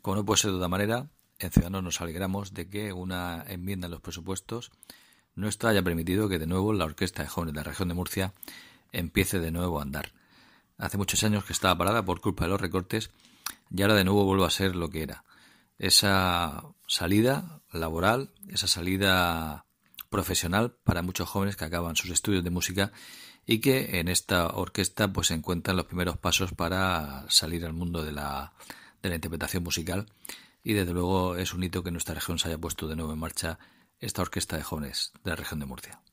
Como no puede ser de otra manera, en Ciudadanos nos alegramos de que una enmienda en los presupuestos nuestra haya permitido que de nuevo la Orquesta de Jóvenes de la Región de Murcia empiece de nuevo a andar. Hace muchos años que estaba parada por culpa de los recortes y ahora de nuevo vuelve a ser lo que era. Esa salida laboral, esa salida profesional para muchos jóvenes que acaban sus estudios de música y que en esta orquesta pues se encuentran los primeros pasos para salir al mundo de la interpretación musical, y desde luego es un hito que en nuestra región se haya puesto de nuevo en marcha esta Orquesta de Jóvenes de la Región de Murcia.